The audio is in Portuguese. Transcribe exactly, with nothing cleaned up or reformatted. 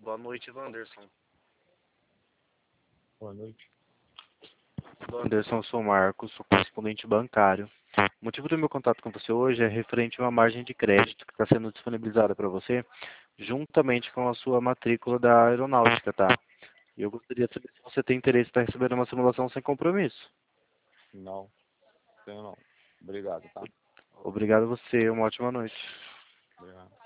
Boa noite, Wanderson. Boa noite. Wanderson, eu sou o Marcos, sou correspondente bancário. O motivo do meu contato com você hoje é referente a uma margem de crédito que está sendo disponibilizada para você, juntamente com a sua matrícula da aeronáutica, tá? E eu gostaria de saber se você tem interesse em estar recebendo uma simulação sem compromisso. Não, tenho não. Obrigado, tá? Obrigado a você, uma ótima noite. Obrigado.